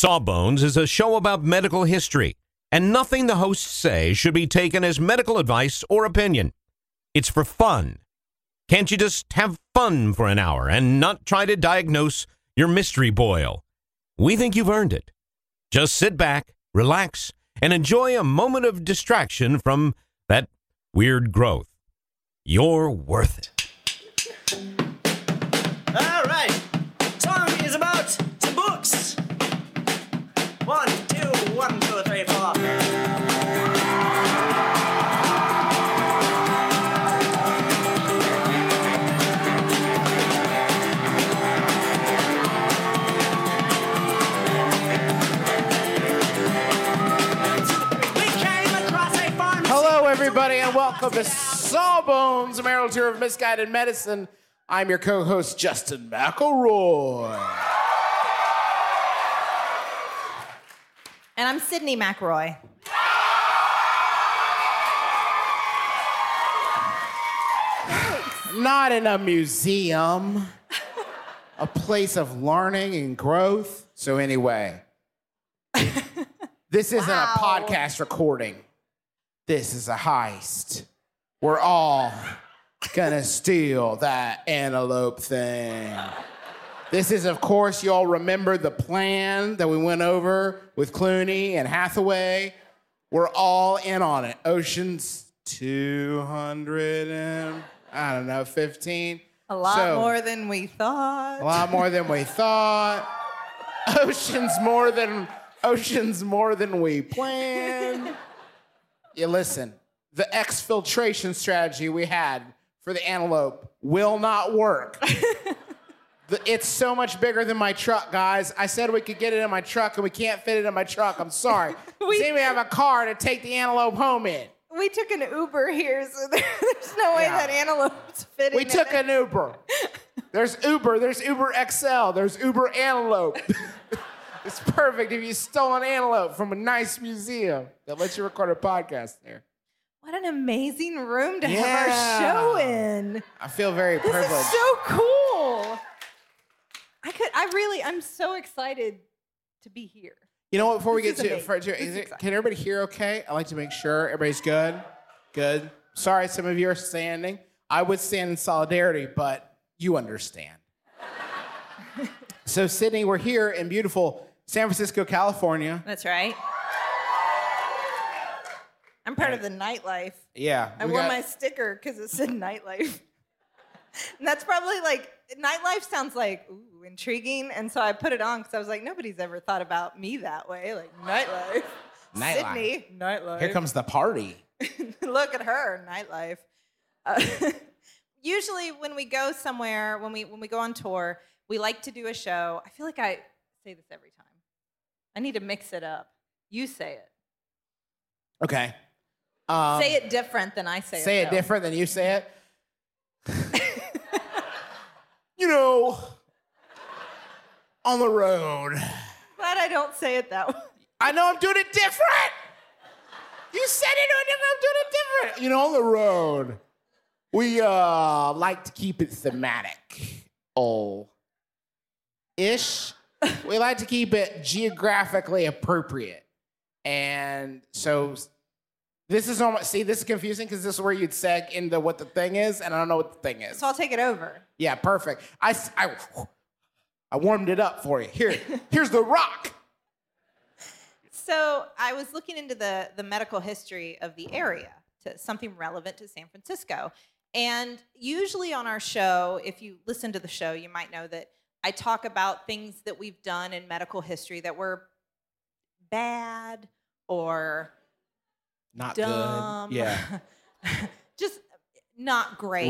Sawbones is a show about medical history, and nothing the hosts say should be taken as medical advice or opinion. It's for fun. Can't you just have fun for an hour and not try to diagnose your mystery boil? We think you've earned it. Just sit back, relax, and enjoy a moment of distraction from that weird growth. You're worth it. All right. Song is about some books. 1, 2, 1, 2, 3, 4. Hello, everybody, and welcome to Sawbones, a marital tour of misguided medicine. I'm your co-host, Justin McElroy. And I'm Sydney McElroy. Not in a museum, a place of learning and growth. So anyway, this isn't a podcast recording. This is a heist. We're all gonna steal that antelope thing. This is, of course, you all remember the plan that we went over with Clooney and Hathaway. We're all in on it. Ocean's 200 and, 15. A lot more than we thought. A lot more than we thought. Ocean's more than we planned. Yeah, listen, the exfiltration strategy we had for the antelope will not work. It's so much bigger than my truck, guys. I said we could get it in my truck, and we can't fit it in my truck. I'm sorry. We didn't even have a car to take the antelope home in. We took an Uber here, so there's no way that antelope's fitting. We took an Uber. There's Uber XL, there's Uber Antelope. It's perfect if you stole an antelope from a nice museum that lets you record a podcast there. What an amazing room to have our show in. I feel very privileged. This is so cool. I'm so excited to be here. You know what, before we get This is to amazing. it, can everybody hear okay? I like to make sure everybody's good. Good. Sorry, some of you are standing. I would stand in solidarity, but you understand. So, Sydney, we're here in beautiful San Francisco, California. That's right. I'm part of the nightlife. Yeah. I wore my sticker because it said nightlife. And that's probably nightlife sounds intriguing. And so I put it on because I was like, nobody's ever thought about me that way. Like, nightlife. Sydney, nightlife. Here comes the party. Look at her, nightlife. Usually when we go somewhere, when we go on tour, we like to do a show. I feel like I say this every time. I need to mix it up. You say it. Okay. Say it different than I say it. Say it different than you say it. You know, on the road. Glad I don't say it that way. I know I'm doing it different. You said it, I'm doing it different. You know, on the road, we like to keep it thematic. Ish. We like to keep it geographically appropriate. And so this is almost, see, this is confusing because this is where you'd seg into what the thing is, and I don't know what the thing is. So I'll take it over. Yeah, perfect. I warmed it up for you. Here's the rock. So I was looking into the medical history of the area, to something relevant to San Francisco. And usually on our show, if you listen to the show, you might know that I talk about things that we've done in medical history that were bad or not dumb. Good. Yeah. Just not great.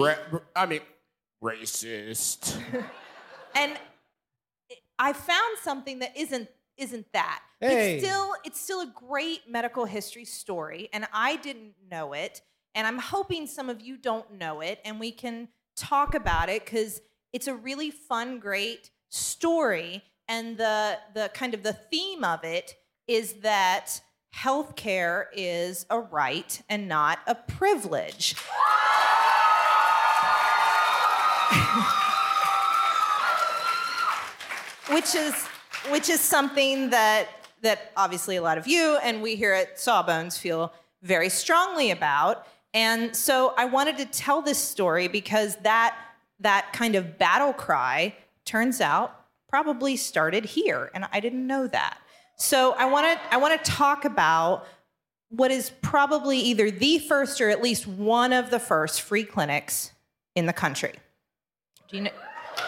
Racist. And I found something that isn't that. Hey. It's still a great medical history story, and I didn't know it, and I'm hoping some of you don't know it, and we can talk about it because it's a really fun, great story, and the kind of the theme of it is that healthcare is a right and not a privilege. Which is which is something that obviously a lot of you and we here at Sawbones feel very strongly about. And so I wanted to tell this story because that kind of battle cry turns out probably started here, and I didn't know that. So I want to talk about what is probably either the first or at least one of the first free clinics in the country. Do you know?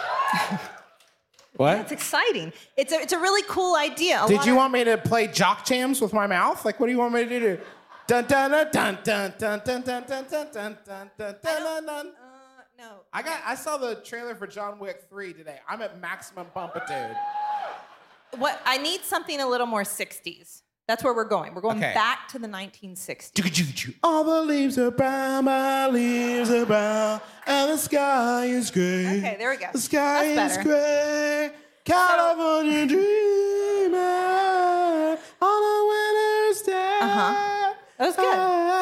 What? It's exciting. It's a really cool idea. Did you want me to play jock jams with my mouth? Like, what do you want me to do? Dun dun dun dun dun dun dun dun dun dun dun dun dun dun. No. I saw the trailer for John Wick 3 today. I'm at maximum pumpitude. What I need something a little more 60s. That's where we're going. We're going Okay. back to the 1960s. All the leaves are brown, my leaves are brown, and the sky is gray. Okay, there we go. The sky That's is better. gray. California dreamer on a winter's day. Uh-huh. That was good.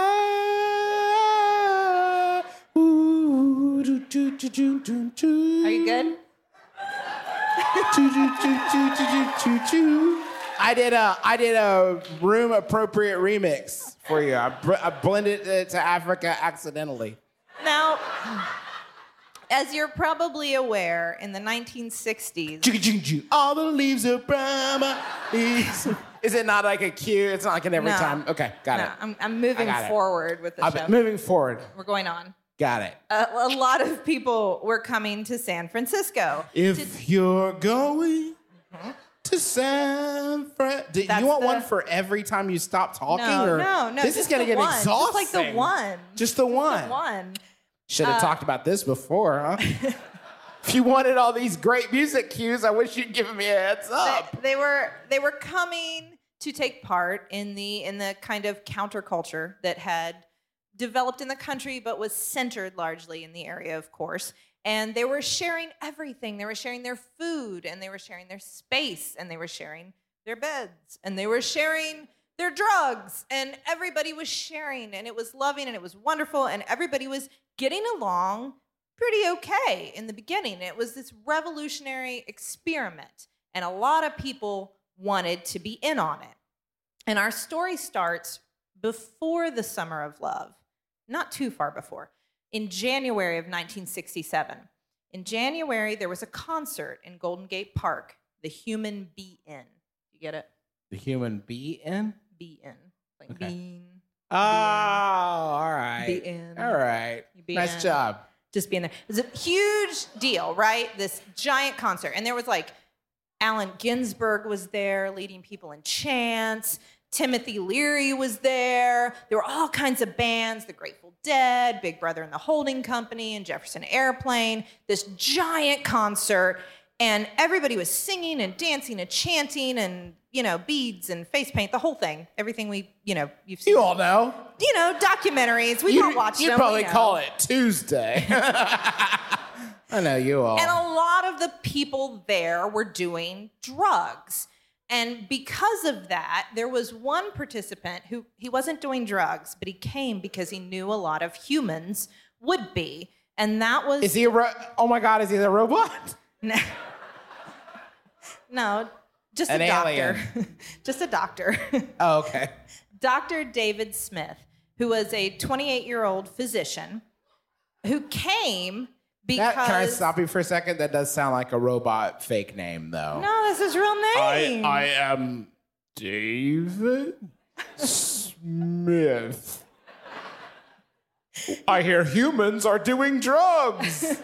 Are you good? I did a room appropriate remix for you. I blended it to Africa accidentally. Now, as you're probably aware, in the 1960s, All the leaves are brown. my leaves. Is it not like a cue? It's not like an every No. time. Okay, got it. I'm moving got it. forward with the show. Moving forward. We're going on. Got it. A lot of people were coming to San Francisco. If you're going to San Fran, do That's you want the- one for every time you stop talking? or No. This is just gonna the get one. exhausting. Just like the one. Just the one. The one. Should have talked about this before, huh? If you wanted all these great music cues, I wish you'd given me a heads up. They were coming to take part in the kind of counterculture that had developed in the country, but was centered largely in the area, of course. And they were sharing everything. They were sharing their food, and they were sharing their space, and they were sharing their beds, and they were sharing their drugs, and everybody was sharing, and it was loving, and it was wonderful, and everybody was getting along pretty okay in the beginning. It was this revolutionary experiment, and a lot of people wanted to be in on it. And our story starts before the Summer of Love, not too far before, in January of 1967. In January, there was a concert in Golden Gate Park, the Human Be-In. You get it? The human be-in? Be-In. Like Okay. bean. Oh, all right. Be-in. All right. You be Nice in. job. Just being there. It was a huge deal, right? This giant concert. And there was like Allen Ginsberg was there leading people in chants. Timothy Leary was there. There were all kinds of bands, the Grateful Dead, Big Brother and the Holding Company, and Jefferson Airplane, this giant concert. And everybody was singing and dancing and chanting and, beads and face paint, the whole thing. Everything you've seen. You all know. Documentaries. We've all watched them. You'd we probably know. call it Tuesday. I know you all. And a lot of the people there were doing drugs. And because of that, there was one participant who he wasn't doing drugs, but he came because he knew a lot of humans would be. And that was... Is he oh my God, is he a robot? No, just An a doctor. alien. Just a doctor. Oh, okay. Dr. David Smith, who was a 28-year-old physician who came because... Can I stop you for a second? That does sound like a robot fake name, though. No, that's his real name. I am David Smith. I hear humans are doing drugs.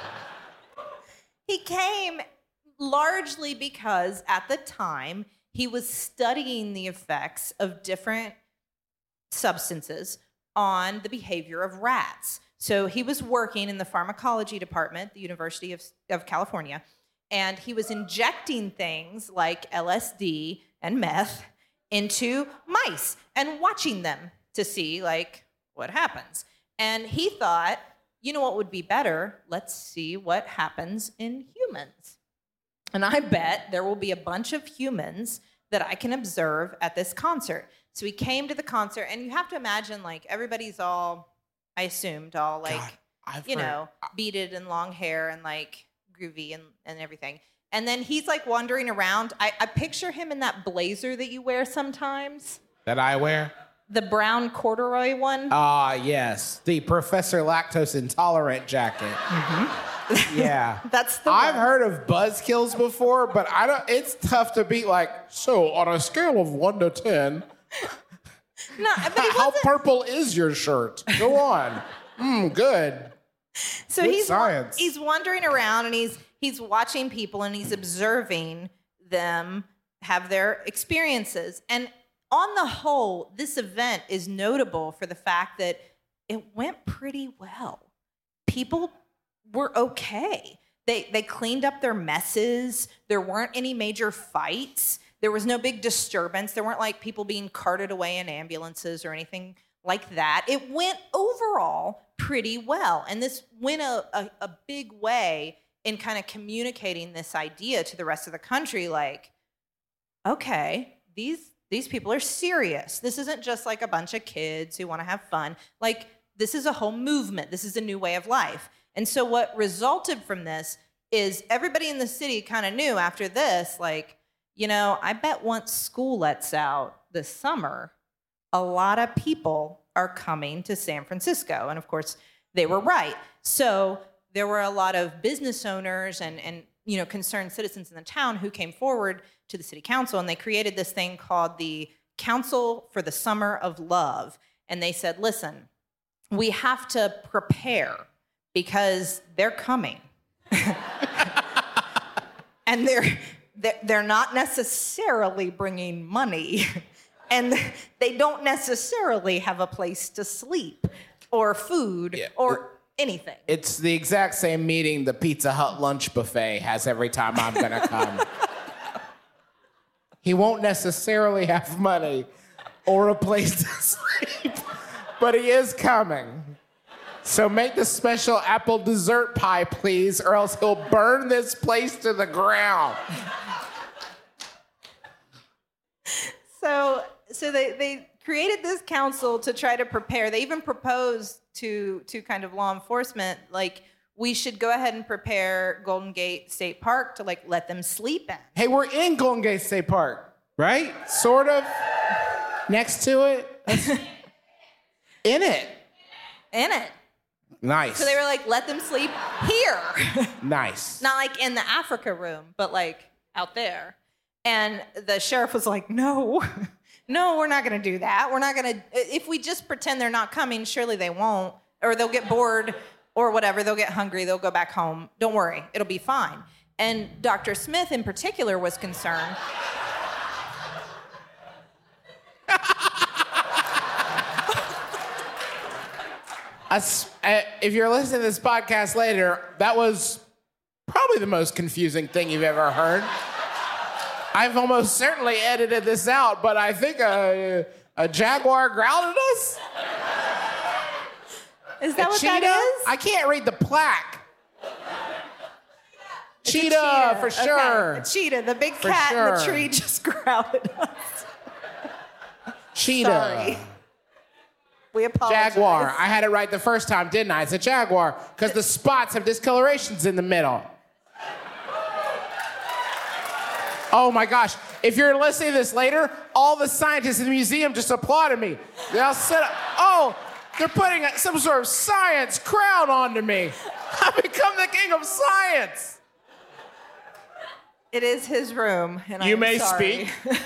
He came largely because at the time he was studying the effects of different substances on the behavior of rats. So he was working in the pharmacology department at the University of California, and he was injecting things like LSD and meth into mice and watching them to see what happens. And he thought, you know what would be better? Let's see what happens in humans. And I bet there will be a bunch of humans that I can observe at this concert. So he came to the concert, and you have to imagine, everybody's all, I assumed, all God, I've heard- beaded and long hair and groovy and everything. And then he's like wandering around. I picture him in that blazer that you wear sometimes. That I wear? The brown corduroy one. Ah, yes. The Professor Lactose Intolerant jacket. Yeah. That's the I've one. heard of buzzkills before, but it's tough to beat like, so on a scale of 1 to 10, No, but he how wasn't. purple is your shirt? Go on. Good. So Good he's science. he's wandering around and he's watching people and he's observing them have their experiences. And on the whole, this event is notable for the fact that it went pretty well. People were okay. They cleaned up their messes. There weren't any major fights. There was no big disturbance. There weren't like people being carted away in ambulances or anything like that. It went overall pretty well. And this went a big way in kind of communicating this idea to the rest of the country, like, okay, these people are serious. This isn't just like a bunch of kids who want to have fun. Like, this is a whole movement. This is a new way of life. And so what resulted from this is everybody in the city kind of knew after this, like, you know, I bet once school lets out this summer, a lot of people are coming to San Francisco. And of course, they were right. So there were a lot of business owners and you know, concerned citizens in the town who came forward to the city council, and they created this thing called the Council for the Summer of Love. And they said, listen, we have to prepare because they're coming. And they're not necessarily bringing money, and they don't necessarily have a place to sleep or food or anything. It's the exact same meeting the Pizza Hut lunch buffet has every time I'm gonna come. He won't necessarily have money or a place to sleep, but he is coming. So make the special apple dessert pie, please, or else he'll burn this place to the ground. So they created this council to try to prepare. They even proposed to kind of law enforcement, like, we should go ahead and prepare Golden Gate State Park to like let them sleep in. Hey, we're in Golden Gate State Park, right? Sort of. Next to it. In it. In it. Nice. So they were like, let them sleep here. Nice. Not like in the Africa room, but like out there. And the sheriff was like, no, we're not going to do that. We're not going to, if we just pretend they're not coming, surely they won't, or they'll get bored or whatever. They'll get hungry. They'll go back home. Don't worry. It'll be fine. And Dr. Smith in particular was concerned. If you're listening to this podcast later, that was probably the most confusing thing you've ever heard. I've almost certainly edited this out, but I think a jaguar growled at us. Is that what cheetah? that is? I can't read the plaque. It's a Cheetah, for sure. Okay. A cheetah, the big For cat in the sure. tree just growled at us. Cheetah. Sorry. We apologize. Jaguar. I had it right the first time, didn't I? It's a jaguar, because the spots have discolorations in the middle. Oh my gosh. If you're listening to this later, all the scientists in the museum just applauded me. They all said, oh, they're putting some sort of science crown onto me. I've become the king of science. It is his room, and You I'm may sorry. speak.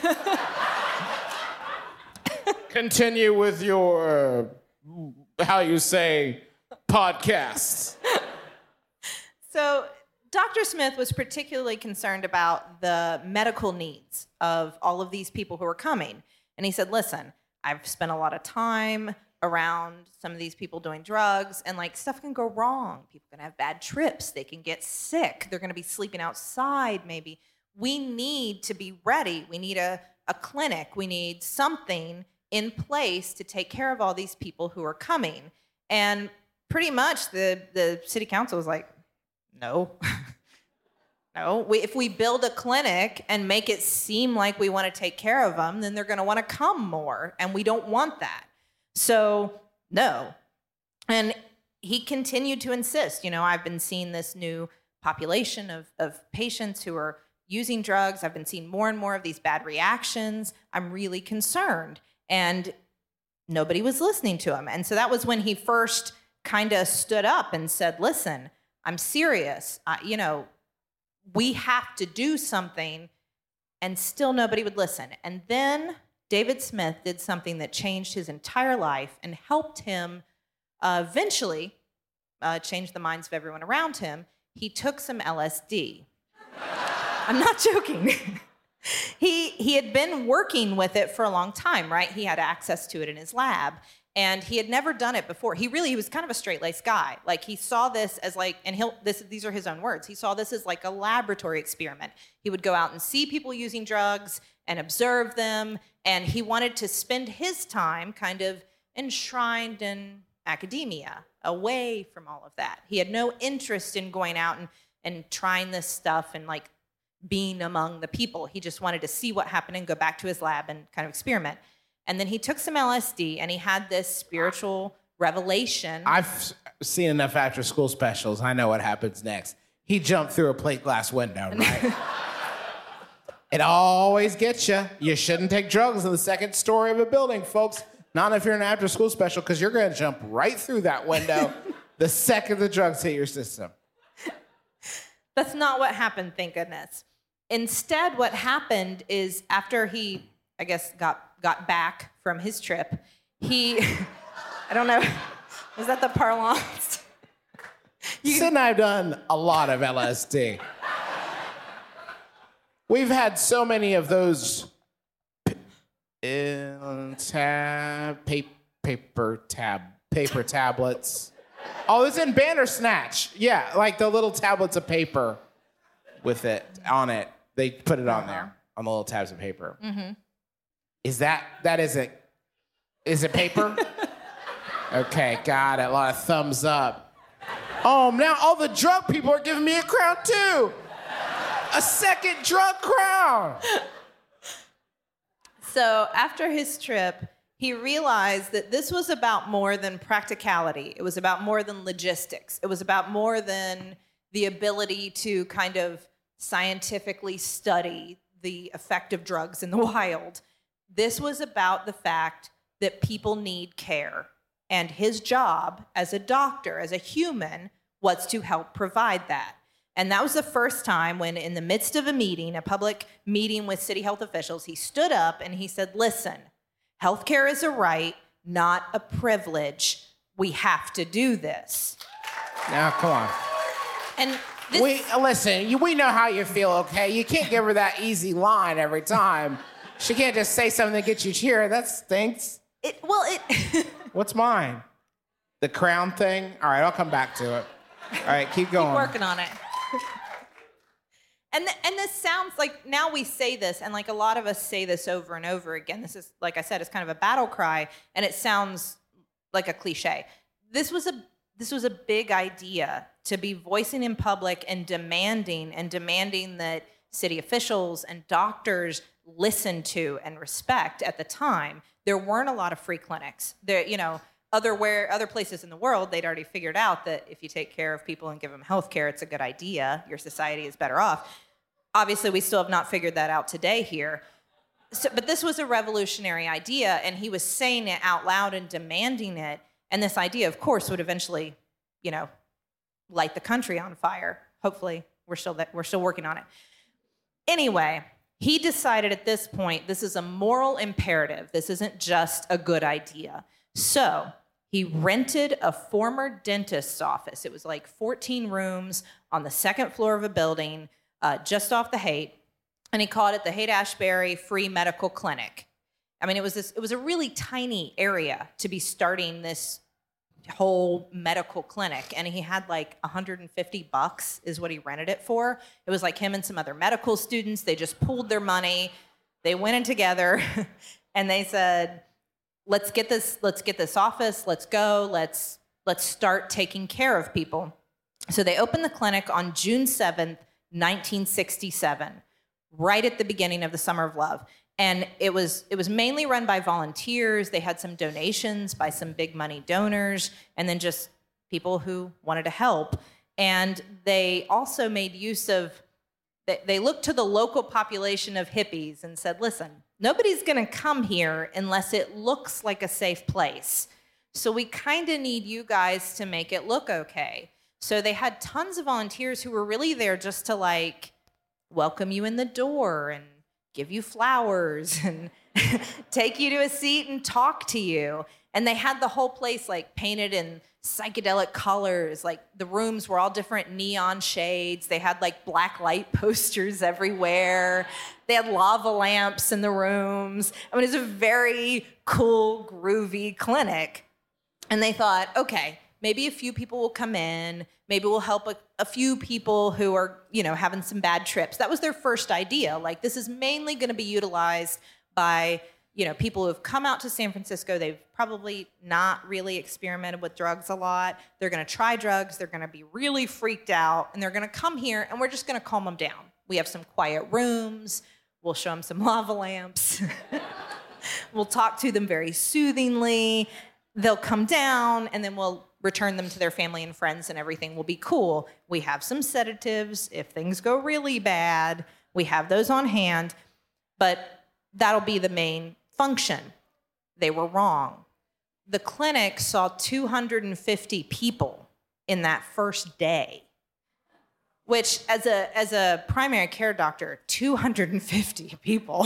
Continue with your, how you say, podcast. So Dr. Smith was particularly concerned about the medical needs of all of these people who are coming. And he said, listen, I've spent a lot of time around some of these people doing drugs, and like stuff can go wrong. People can have bad trips. They can get sick. They're going to be sleeping outside maybe. We need to be ready. We need a clinic. We need something in place to take care of all these people who are coming. And pretty much the city council was like, no. No, if we build a clinic and make it seem like we want to take care of them, then they're going to want to come more, and we don't want that. So, no. And he continued to insist, you know, I've been seeing this new population of patients who are using drugs. I've been seeing more and more of these bad reactions. I'm really concerned. And nobody was listening to him. And so that was when he first kind of stood up and said, listen, I'm serious. We have to do something. And still nobody would listen. And then David Smith did something that changed his entire life and helped him eventually change the minds of everyone around him. He took some LSD. I'm not joking. He had been working with it for a long time, right? He had access to it in his lab, and he had never done it before. He was kind of a straight-laced guy. Like, he saw this as like, and these are his own words. He saw this as like a laboratory experiment. He would go out and see people using drugs and observe them, and he wanted to spend his time kind of enshrined in academia, away from all of that. He had no interest in going out and trying this stuff and like being among the people. He just wanted to see what happened and go back to his lab and kind of experiment. And then he took some LSD and he had this spiritual revelation. I've seen enough after school specials. I know what happens next. He jumped through a plate glass window, right? It always gets you. You shouldn't take drugs in the second story of a building, folks. Not if you're in an after school special, because you're going to jump right through that window the second the drugs hit your system. That's not what happened, thank goodness. Instead, what happened is after he, I guess, got back from his trip, I don't know, was that the parlance? Sid and I have done a lot of LSD. We've had so many of those paper tablets. Oh, it's in Bandersnatch. Yeah, like the little tablets of paper with it on it. They put it on there, on the little tabs of paper. Mm-hmm. Is it paper? Okay, got it. A lot of thumbs up. Oh, now all the drug people are giving me a crown too. A second drug crown. So after his trip, he realized that this was about more than practicality. It was about more than logistics. It was about more than the ability to kind of scientifically study the effect of drugs in the wild. This was about the fact that people need care. And his job as a doctor, as a human, was to help provide that. And that was the first time when, in the midst of a meeting, a public meeting with city health officials, he stood up and he said, listen, healthcare is a right, not a privilege. We have to do this. Now, come on. And we know how you feel, okay? You can't give her that easy line every time. She can't just say something that gets you cheered. That stinks. What's mine? The crown thing? All right, I'll come back to it. All right, keep going. Keep working on it. And this sounds like, now we say this, and like a lot of us say this over and over again. This is, like I said, it's kind of a battle cry, and it sounds like a cliche. This was a big idea to be voicing in public and demanding that city officials and doctors listen to and respect. At the time, there weren't a lot of free clinics. There, other places in the world, they'd already figured out that if you take care of people and give them health care, it's a good idea. Your society is better off. Obviously, we still have not figured that out today here. But this was a revolutionary idea, and he was saying it out loud and demanding it. And this idea, of course, would eventually, light the country on fire. Hopefully, we're still working on it. Anyway, he decided at this point, this is a moral imperative. This isn't just a good idea. So he rented a former dentist's office. It was like 14 rooms on the second floor of a building just off the Haight, and he called it the Haight-Ashbury Free Medical Clinic. I mean, it was a really tiny area to be starting this whole medical clinic, and he had like $150 is what he rented it for. It was like him and some other medical students. They just pooled their money. They went in together, and they said, let's get this office, let's go, let's start taking care of people. So they opened the clinic on June 7th, 1967, right at the beginning of the Summer of Love. And it was mainly run by volunteers. They had some donations by some big money donors, and then just people who wanted to help. And they also made use of, they looked to the local population of hippies and said, listen, nobody's going to come here unless it looks like a safe place. So we kind of need you guys to make it look okay. So they had tons of volunteers who were really there just to like welcome you in the door and give you flowers and take you to a seat and talk to you. And they had the whole place like painted in psychedelic colors. Like the rooms were all different neon shades. They had like black light posters everywhere. They had lava lamps in the rooms. I mean, it was a very cool, groovy clinic. And they thought, okay, maybe a few people will come in. Maybe we'll help a few people who are, you know, having some bad trips. That was their first idea. Like, this is mainly going to be utilized by, you know, people who have come out to San Francisco. They've probably not really experimented with drugs a lot. They're going to try drugs. They're going to be really freaked out. And they're going to come here, and we're just going to calm them down. We have some quiet rooms. We'll show them some lava lamps. We'll talk to them very soothingly. They'll come down, and then we'll return them to their family and friends, and everything will be cool. We have some sedatives. If things go really bad, we have those on hand, but that'll be the main function. They were wrong. The clinic saw 250 people in that first day, which as a primary care doctor, 250 people,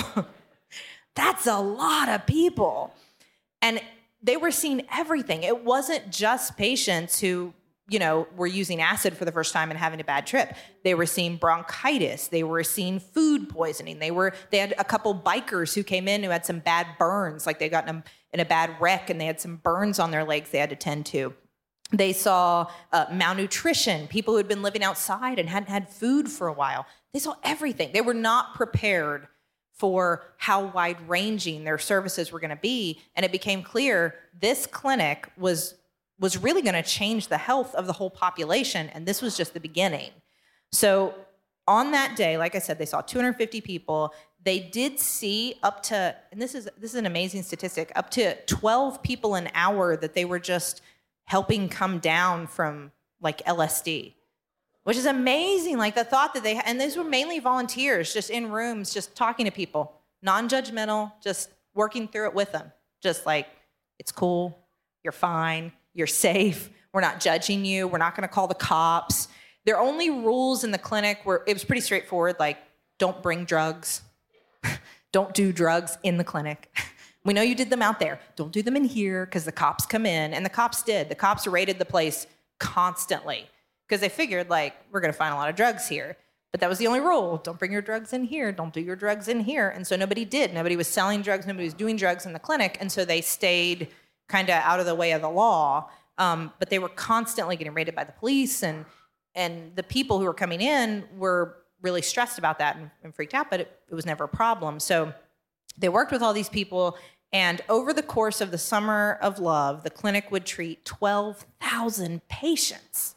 that's a lot of people. And they were seeing everything. It wasn't just patients who, you know, were using acid for the first time and having a bad trip. They were seeing bronchitis. They were seeing food poisoning. They had a couple bikers who came in who had some bad burns, like they got in a bad wreck and they had some burns on their legs they had to tend to. They saw malnutrition, people who had been living outside and hadn't had food for a while. They saw everything. They were not prepared for how wide-ranging their services were going to be. And it became clear this clinic was really going to change the health of the whole population, and this was just the beginning. So on that day, like I said, they saw 250 people. They did see up to, and this is an amazing statistic, up to 12 people an hour that they were just helping come down from like LSD, which is amazing. Like the thought that and these were mainly volunteers, just in rooms, just talking to people, non-judgmental, just working through it with them. Just like, it's cool, you're fine, you're safe, we're not judging you, we're not gonna call the cops. Their only rules in the clinic it was pretty straightforward, like, don't bring drugs, don't do drugs in the clinic. We know you did them out there, don't do them in here, because the cops come in, and the cops did. The cops raided the place constantly, because they figured, like, we're going to find a lot of drugs here. But that was the only rule. Don't bring your drugs in here. Don't do your drugs in here. And so nobody did. Nobody was selling drugs. Nobody was doing drugs in the clinic. And so they stayed kind of out of the way of the law. But they were constantly getting raided by the police. And the people who were coming in were really stressed about that and freaked out. But it was never a problem. So they worked with all these people. And over the course of the Summer of Love, the clinic would treat 12,000 patients,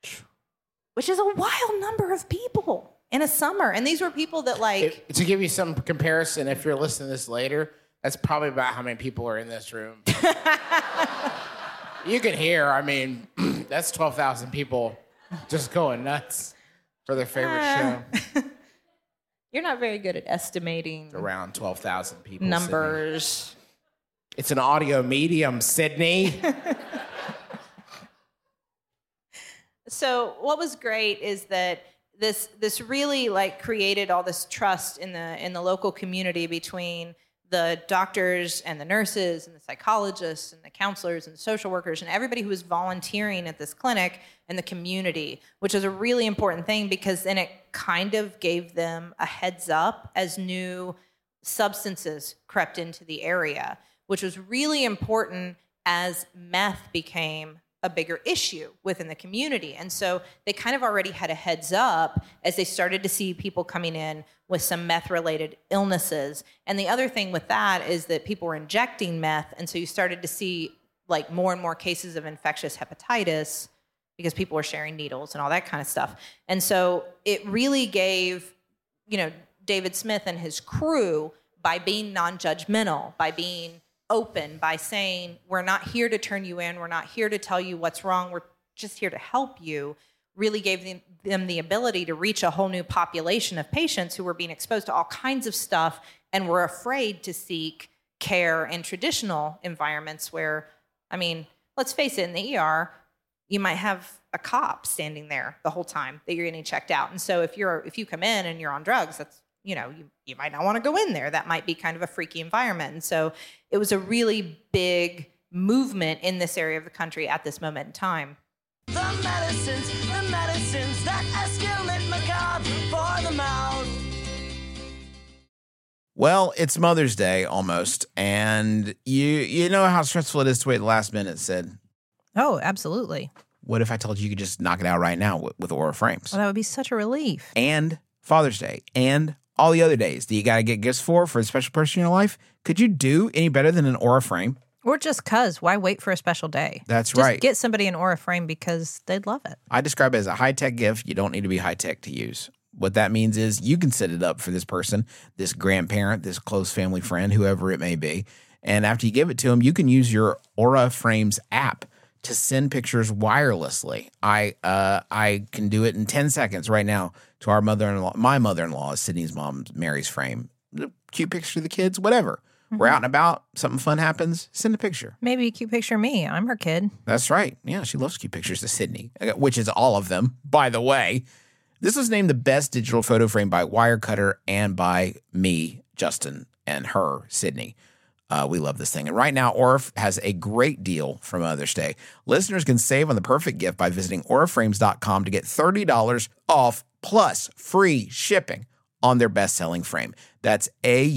which is a wild number of people in a summer. And these were people that like... To give you some comparison, if you're listening to this later, that's probably about how many people are in this room. You can hear, I mean, that's 12,000 people just going nuts for their favorite show. You're not very good at estimating... It's around 12,000 people, numbers. Sydney. It's an audio medium, Sydney. So what was great is that this really like created all this trust in the local community between the doctors and the nurses and the psychologists and the counselors and the social workers and everybody who was volunteering at this clinic and the community, which was a really important thing because then it kind of gave them a heads up as new substances crept into the area, which was really important as meth became a bigger issue within the community. And so they kind of already had a heads up as they started to see people coming in with some meth-related illnesses. And the other thing with that is that people were injecting meth, and so you started to see like more and more cases of infectious hepatitis because people were sharing needles and all that kind of stuff. And so it really gave, you know, David Smith and his crew, by being non-judgmental, by being open, by saying, we're not here to turn you in, we're not here to tell you what's wrong, we're just here to help you, really gave them the ability to reach a whole new population of patients who were being exposed to all kinds of stuff and were afraid to seek care in traditional environments where, I mean, let's face it, in the ER, you might have a cop standing there the whole time that you're getting checked out. And so if you come in and you're on drugs, that's, you might not want to go in there. That might be kind of a freaky environment. And so it was a really big movement in this area of the country at this moment in time. The medicines that escalate macabre for the mouth. Well, it's Mother's Day almost, and you know how stressful it is to wait the last minute, Sid. Oh, absolutely. What if I told you could just knock it out right now with Aura Frames? Well, that would be such a relief. And Father's Day, and all the other days that you got to get gifts for a special person in your life. Could you do any better than an Aura Frame? Or just because. Why wait for a special day? That's just right. Get somebody an Aura Frame because they'd love it. I describe it as a high-tech gift. You don't need to be high-tech to use. What that means is you can set it up for this person, this grandparent, this close family friend, whoever it may be. And after you give it to them, you can use your Aura Frames app to send pictures wirelessly. I can do it in 10 seconds right now to our mother-in-law. My mother-in-law is Sydney's mom, Mary's frame. Cute picture of the kids, whatever. Mm-hmm. We're out and about, something fun happens, send a picture. Maybe a cute picture of me. I'm her kid. That's right. Yeah, she loves cute pictures of Sydney, which is all of them, by the way. This was named the best digital photo frame by Wirecutter and by me, Justin, and her, Sydney. We love this thing. And right now, Aura has a great deal for Mother's Day. Listeners can save on the perfect gift by visiting auraframes.com to get $30 off plus free shipping on their best-selling frame. That's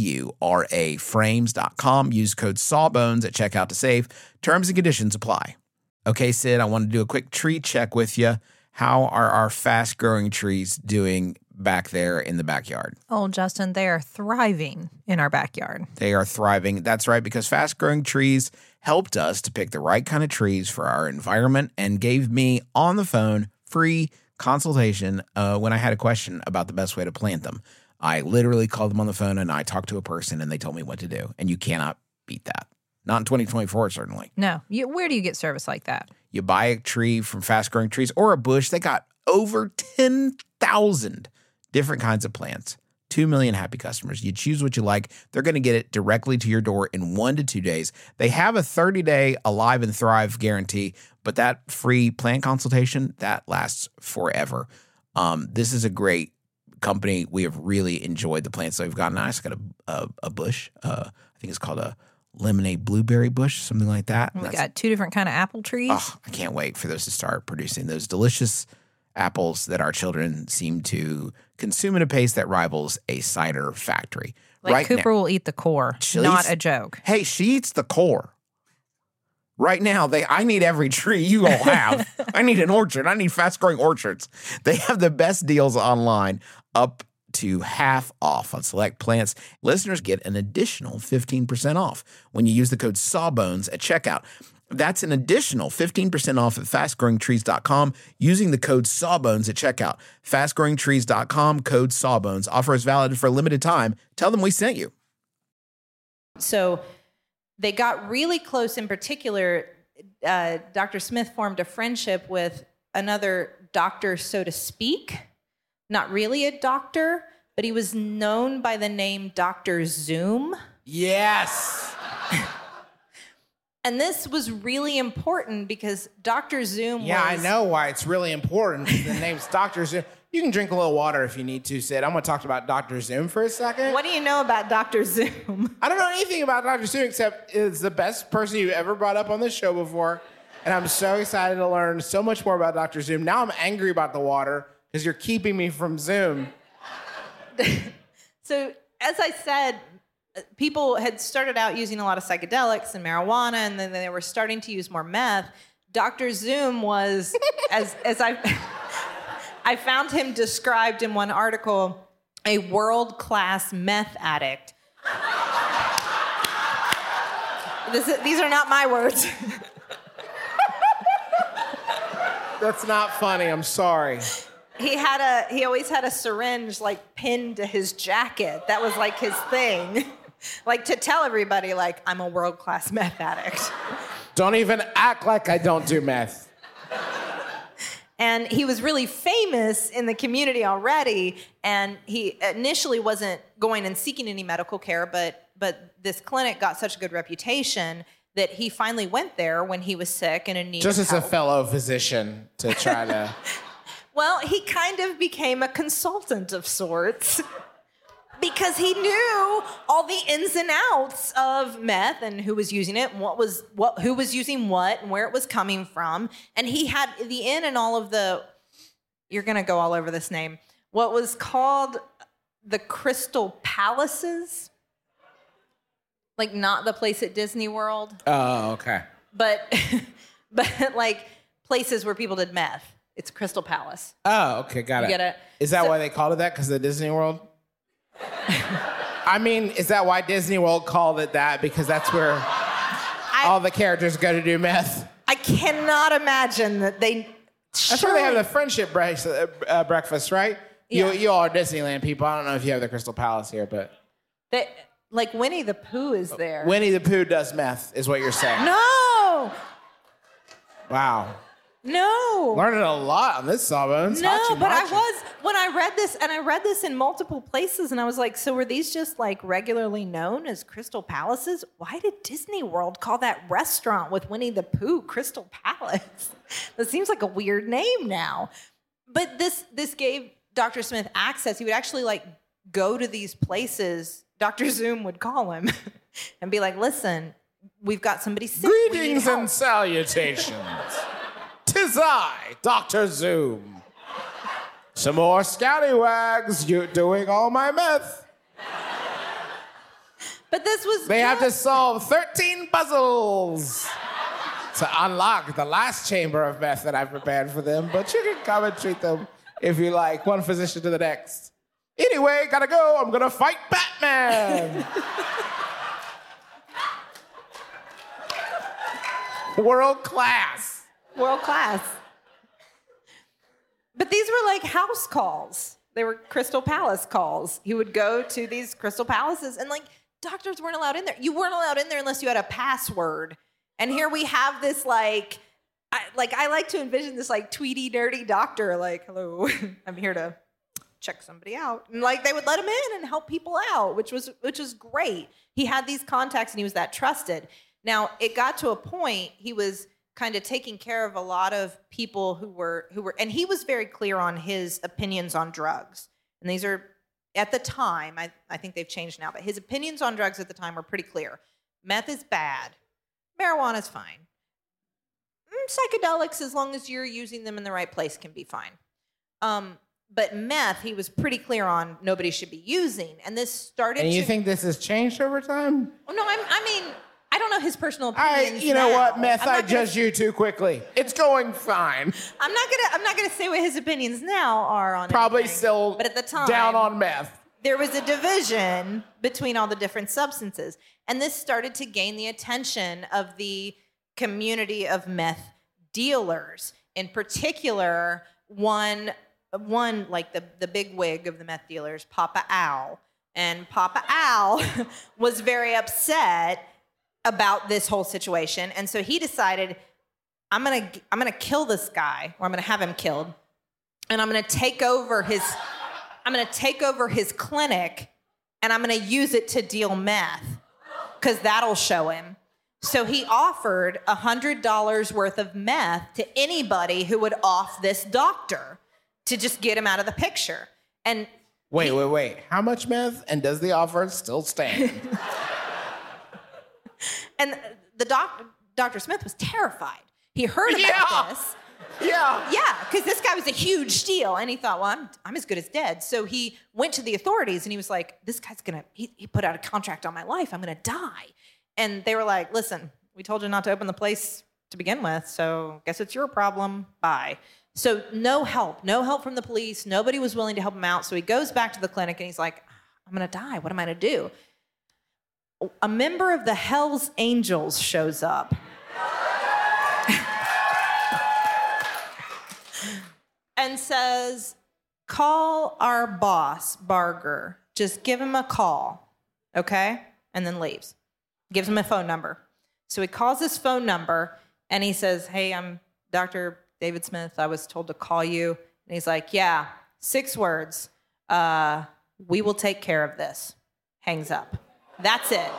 AURA frames.com. Use code SAWBONES at checkout to save. Terms and conditions apply. Okay, Sid, I want to do a quick tree check with you. How are our fast-growing trees doing back there in the backyard? Oh, Justin, they are thriving in our backyard. They are thriving. That's right, because fast-growing trees helped us to pick the right kind of trees for our environment and gave me, on the phone, free consultation when I had a question about the best way to plant them. I literally called them on the phone and I talked to a person and they told me what to do. And you cannot beat that. Not in 2024, certainly. No. Where do you get service like that? You buy a tree from Fast Growing Trees or a bush. They got over 10,000 different kinds of plants. 2 million happy customers. You choose what you like. They're going to get it directly to your door in 1 to 2 days. They have a 30-day Alive and Thrive guarantee, but that free plant consultation, that lasts forever. This is a great company. We have really enjoyed the plants that we've gotten. I just got a bush. I think it's called a lemonade blueberry bush, something like that. We got 2 different kind of apple trees. Oh, I can't wait for those to start producing those delicious apples that our children seem to consume at a pace that rivals a cider factory. Like right Cooper now, will eat the core, she not eats, a joke. Hey, she eats the core. Right now, I need every tree you all have. I need an orchard. I need fast-growing orchards. They have the best deals online, up to half off on select plants. Listeners get an additional 15% off when you use the code SAWBONES at checkout. That's an additional 15% off at fastgrowingtrees.com using the code SAWBONES at checkout. Fastgrowingtrees.com, code SAWBONES. Offer is valid for a limited time. Tell them we sent you. So they got really close. In particular, Dr. Smith formed a friendship with another doctor, so to speak. Not really a doctor, but he was known by the name Dr. Zoom. Yes. And this was really important because Dr. Zoom Yeah, was... I know why it's really important. The name's Dr. Zoom. You can drink a little water if you need to, Sid. I'm going to talk about Dr. Zoom for a second. What do you know about Dr. Zoom? I don't know anything about Dr. Zoom except it's the best person you've ever brought up on this show before. And I'm so excited to learn so much more about Dr. Zoom. Now I'm angry about the water because you're keeping me from Zoom. So, as I said, people had started out using a lot of psychedelics and marijuana, and then they were starting to use more meth. Dr. Zoom was, as I found him described in one article, a world-class meth addict. These are not my words. That's not funny. I'm sorry. He always had a syringe like pinned to his jacket. That was like his thing. Like to tell everybody like I'm a world-class meth addict. Don't even act like I don't do meth. And he was really famous in the community already. And he initially wasn't going and seeking any medical care, but this clinic got such a good reputation that he finally went there when he was sick and in need Just of as a help. fellow physician to try to... Well, he kind of became a consultant of sorts because he knew all the ins and outs of meth and who was using it and who was using what and where it was coming from. And he had the in and all of the, you're going to go all over this name, what was called the Crystal Palaces. Like not the place at Disney World, Oh, okay. but like places where people did meth. It's Crystal Palace. Oh, okay, got it. get it? Is that So- why they called it that? Because of Disney World? I mean, is that why Disney World called it that? Because that's where all the characters go to do meth? I cannot imagine that they. That's where they have the friendship breakfast, right? Yeah. You all are Disneyland people. I don't know if you have the Crystal Palace here, but Like Winnie the Pooh is there. Winnie the Pooh does meth, is what you're saying. No, Wow. no, Learning a lot on this Sawbones. no. Hachi But I Machi. was when I read this, and I read this in multiple places, and I was like, so were these just like regularly known as Crystal Palaces? Why did Disney World call that restaurant with Winnie the Pooh Crystal Palace? That seems like a weird name now. But this gave Dr. Smith access. He would actually like go to these places. Dr. Zoom would call him and be like, listen, we've got somebody sick. We need Greetings help." and salutations. 'Tis I, Dr. Zoom. Some more scallywags, you doing all my meth. But this was They have to solve 13 puzzles to unlock the last chamber of meth that I've prepared for them, but you can come and treat them if you like, one physician to the next. Anyway, gotta go. I'm gonna fight Batman. World class. world class. But these were like house calls. They were Crystal Palace calls. He would go to these Crystal Palaces and like doctors weren't allowed in there. You weren't allowed in there unless you had a password. And here we have this like I like to envision this like tweety nerdy doctor like, hello, I'm here to check somebody out. And like they would let him in and help people out, which was great. He had these contacts and he was that trusted. Now, it got to a point he was kind of taking care of a lot of people who were and he was very clear on his opinions on drugs. And these are at the time, I think they've changed now, but his opinions on drugs at the time were pretty clear. Meth is bad. Marijuana is fine. Psychedelics, as long as you're using them in the right place, can be fine. But meth, he was pretty clear on nobody should be using. And this started And you to... think this has changed over time? Oh, no, I mean, I don't know his personal I, opinions. you know now. what, meth, I'm I not gonna- judge you too quickly. It's going fine. I'm not gonna say what his opinions now are on Probably anything, still but at the time, down on meth. there was a division between all the different substances. And this started to gain the attention of the community of meth dealers. In particular, one like the big wig of the meth dealers, Papa Al. And Papa Al was very upset about this whole situation. And so he decided, I'm gonna kill this guy, or I'm gonna have him killed, and I'm gonna take over his clinic, and I'm gonna use it to deal meth, because that'll show him. So he offered $100 worth of meth to anybody who would off this doctor to just get him out of the picture. And Wait. How much meth? And does the offer still stand? and the Dr. Smith was terrified. He heard about this. Yeah. Yeah, because this guy was a huge deal. And he thought, well, I'm as good as dead. So he went to the authorities and he was like, this guy's he put out a contract on my life. I'm going to die. And they were like, listen, we told you not to open the place to begin with, so guess it's your problem. Bye. So no help from the police. Nobody was willing to help him out. So he goes back to the clinic and he's like, I'm going to die. What am I going to do? A member of the Hells Angels shows up. And says, call our boss, Barger. Just give him a call, okay? And then leaves. Gives him a phone number. So he calls this phone number and he says, hey, I'm Dr. David Smith, I was told to call you. And he's like, yeah, 6 words. We will take care of this. Hangs up. That's it.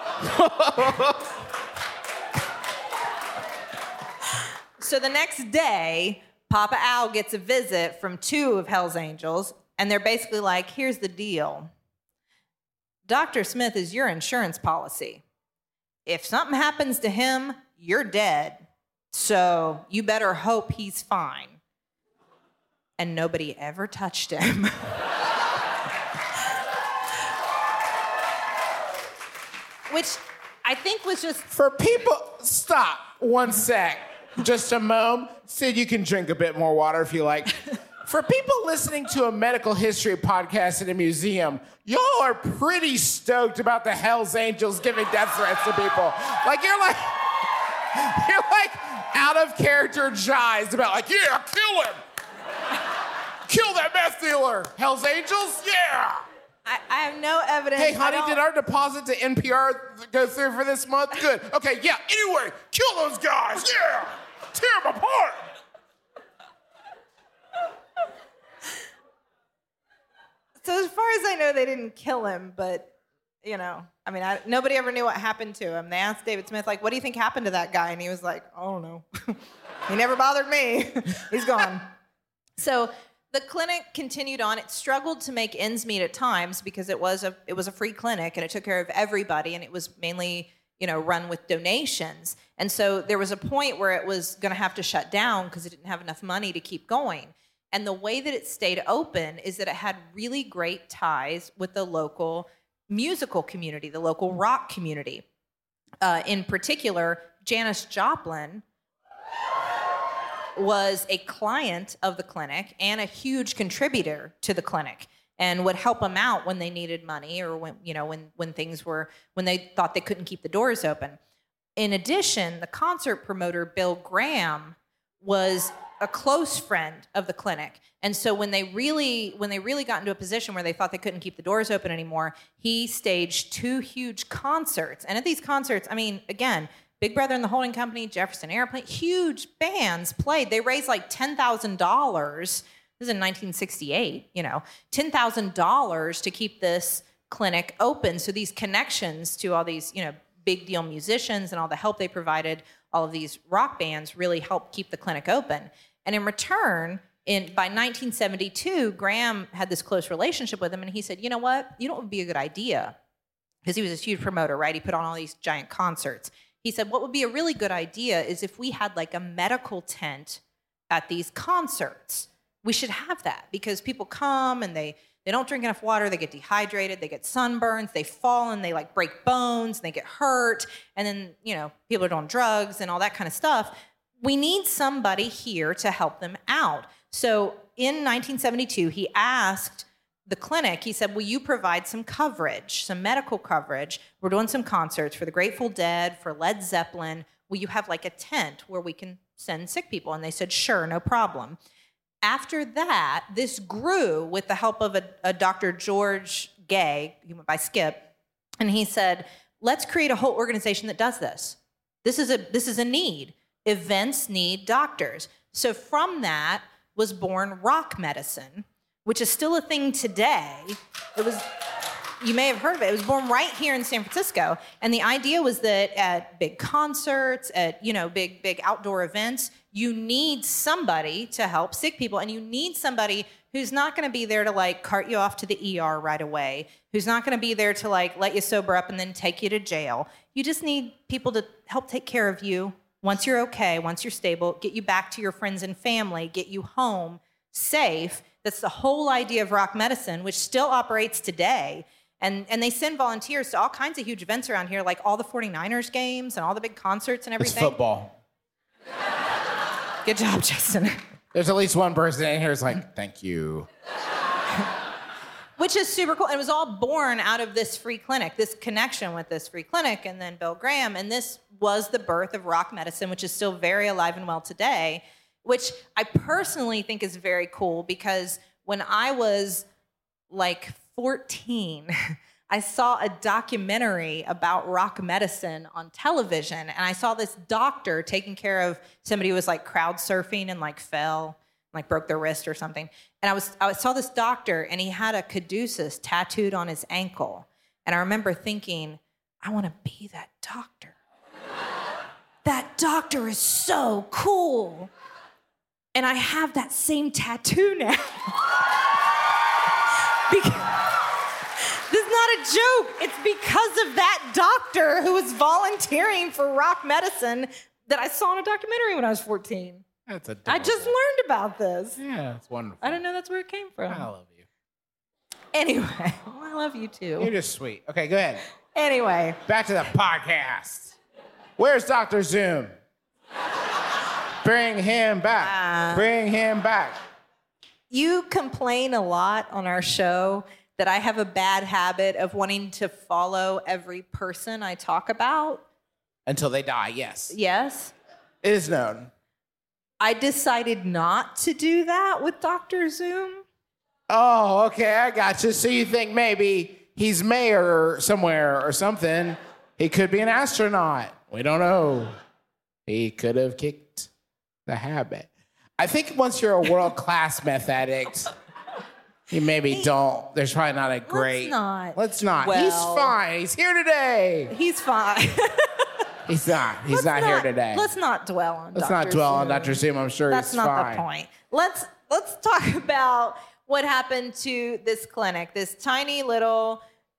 So the next day, Papa Al gets a visit from 2 of Hell's Angels, and they're basically like, here's the deal. Dr. Smith is your insurance policy. If something happens to him, you're dead. So you better hope he's fine. And nobody ever touched him. Which I think was just... For people, stop 1 sec. Just a moment. Sid, you can drink a bit more water if you like. For people listening to a medical history podcast in a museum, y'all are pretty stoked about the Hells Angels giving death threats to people. You're like out of character jives about yeah, kill him. Kill that meth dealer. Hells Angels, yeah. I have no evidence. Hey, honey, did our deposit to NPR go through for this month? Good. Okay, yeah, anyway, kill those guys, yeah. Tear them apart. So as far as I know, they didn't kill him, but, nobody ever knew what happened to him. They asked David Smith, what do you think happened to that guy? And he was like, I don't know. He never bothered me. He's gone. So the clinic continued on. It struggled to make ends meet at times because it was a free clinic and it took care of everybody, and it was mainly run with donations. And so there was a point where it was going to have to shut down because it didn't have enough money to keep going. And the way that it stayed open is that it had really great ties with the local musical community, the local rock community. In particular, Janis Joplin was a client of the clinic and a huge contributor to the clinic, and would help them out when they needed money or when they thought they couldn't keep the doors open. In addition, the concert promoter Bill Graham was a close friend of the clinic. And so when they really got into a position where they thought they couldn't keep the doors open anymore, he staged 2 huge concerts. And at these concerts, again, Big Brother and the Holding Company, Jefferson Airplane, huge bands played. They raised $10,000. This is in 1968, $10,000 to keep this clinic open. So these connections to all these, big deal musicians and all the help they provided, all of these rock bands really helped keep the clinic open. And in return, by 1972, Graham had this close relationship with him, and he said, you know what? You know what would be a good idea? Because he was this huge promoter, right? He put on all these giant concerts. He said, what would be a really good idea is if we had a medical tent at these concerts. We should have that because people come and they don't drink enough water, they get dehydrated, they get sunburns, they fall and they break bones, and they get hurt, and then, people are doing drugs and all that kind of stuff. We need somebody here to help them out. So in 1972, he asked the clinic, he said, will you provide some coverage, some medical coverage? We're doing some concerts for the Grateful Dead, for Led Zeppelin. Will you have a tent where we can send sick people? And they said, sure, no problem. After that, this grew with the help of a Dr. George Gay, he went by Skip, and he said, let's create a whole organization that does this. This is a need. Events need doctors. So from that was born rock medicine, which is still a thing today. You may have heard of it. It was born right here in San Francisco. And the idea was that at big concerts, at big outdoor events, you need somebody to help sick people, and you need somebody who's not going to be there to cart you off to the ER right away, who's not going to be there to let you sober up and then take you to jail. You just need people to help take care of you once you're okay, once you're stable, get you back to your friends and family, get you home safe. That's the whole idea of rock medicine, which still operates today. And they send volunteers to all kinds of huge events around here, like all the 49ers games and all the big concerts and everything. It's football. Good job, Justin. There's at least one person in here who's thank you. Which is super cool. And it was all born out of this free clinic, this connection with this free clinic, and then Bill Graham. And this was the birth of rock medicine, which is still very alive and well today, which I personally think is very cool because when I was 14, I saw a documentary about rock medicine on television, and I saw this doctor taking care of somebody who was like crowd surfing and like fell, like broke their wrist or something. And I saw this doctor, and he had a caduceus tattooed on his ankle. And I remember thinking, I want to be that doctor. That doctor is so cool. And I have that same tattoo now. This is not a joke. It's because of that doctor who was volunteering for rock medicine that I saw in a documentary when I was 14. That's adorable. I just learned about this. Yeah, it's wonderful. I didn't know that's where it came from. I love you. Anyway, well, I love you You're too. just sweet. Okay, go ahead. Anyway, Back to the podcast. Where's Dr. Zoom? Bring him back. Bring him back. you complain a lot on our show that I have a bad habit of wanting to follow every person I talk about. Until they die, yes. Yes. It is known. I decided not to do that with Dr. Zoom. Oh, okay, I got you. So you think maybe he's mayor somewhere or something. He could be an astronaut. We don't know. He could have kicked the habit. I think once you're a world-class meth addict, you maybe don't. There's probably not a great... Let's not. Well, he's fine. He's here today. He's fine. He's not. He's not here today. Let's not dwell on Let's Dr. not dwell on Zoom. Dr. Zoom. I'm sure That's he's not fine. the point. Let's talk about what happened to this clinic, this tiny little,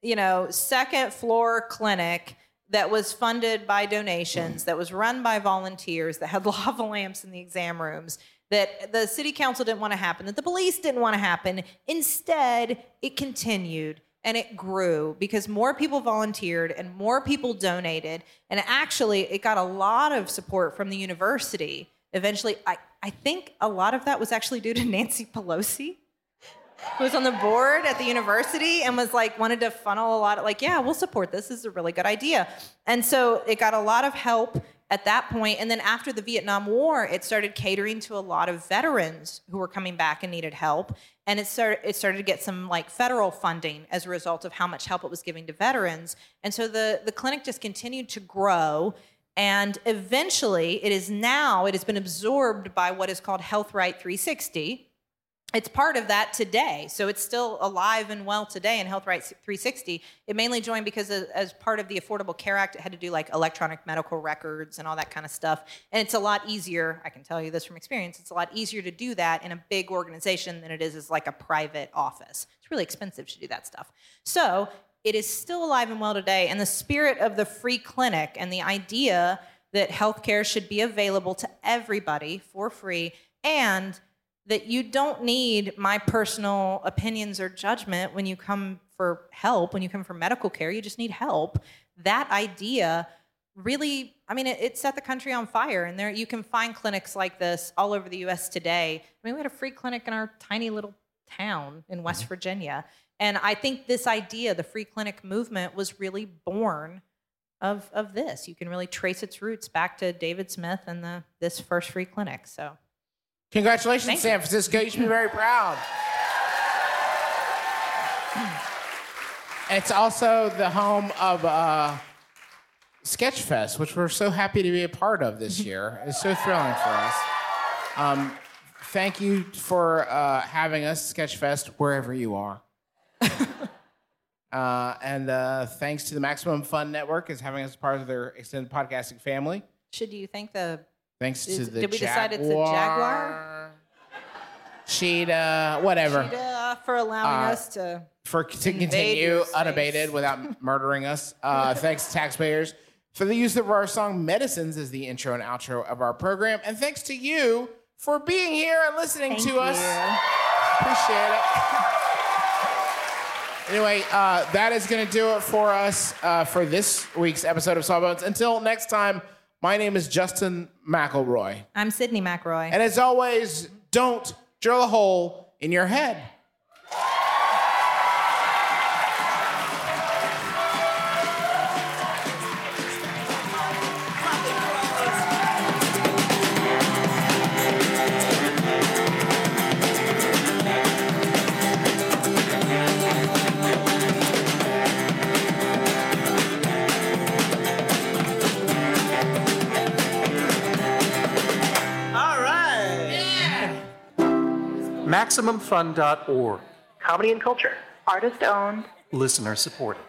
second floor clinic that was funded by donations, that was run by volunteers, that had lava lamps in the exam rooms, that the city council didn't want to happen, that the police didn't want to happen. Instead, it continued and it grew because more people volunteered and more people donated. And actually, it got a lot of support from the university. Eventually, I think a lot of that was actually due to Nancy Pelosi, who was on the board at the university and was wanted to funnel a lot of we'll support this. This is a really good idea. And so it got a lot of help at that point. And then after the Vietnam War, it started catering to a lot of veterans who were coming back and needed help. And it started to get some federal funding as a result of how much help it was giving to veterans. And so the clinic just continued to grow. And eventually it has been absorbed by what is called Health Right 360. It's part of that today. So it's still alive and well today in Health Right 360. It mainly joined because as part of the Affordable Care Act, it had to do electronic medical records and all that kind of stuff. And it's a lot easier, I can tell you this from experience, it's a lot easier to do that in a big organization than it is as a private office. It's really expensive to do that stuff. So it is still alive and well today. And the spirit of the free clinic and the idea that healthcare should be available to everybody for free, and that you don't need my personal opinions or judgment when you come for help, when you come for medical care, you just need help. That idea really, it set the country on fire. And you can find clinics like this all over the US today. We had a free clinic in our tiny little town in West Virginia. And I think this idea, the free clinic movement, was really born of this. You can really trace its roots back to David Smith and this first free clinic, so. Congratulations, San Francisco. You should be very proud. It's also the home of Sketchfest, which we're so happy to be a part of this year. It's so thrilling for us. Thank you for having us, Sketchfest, wherever you are. And thanks to the Maximum Fun Network as having us part of their extended podcasting family. Should you thank Thanks to the did we decide it's a Jaguar? Cheetah, whatever. Cheetah for allowing us to continue your space. unabated without murdering us. Thanks to taxpayers for the use of our song Medicines as the intro and outro of our program. And thanks to you for being here and listening to us. Appreciate it. Anyway, that is going to do it for us for this week's episode of Sawbones. Until next time, my name is Justin McElroy. I'm Sydney McRoy. And as always, don't drill a hole in your head. MaximumFun.org. Comedy and culture. Artist owned. Listener supported.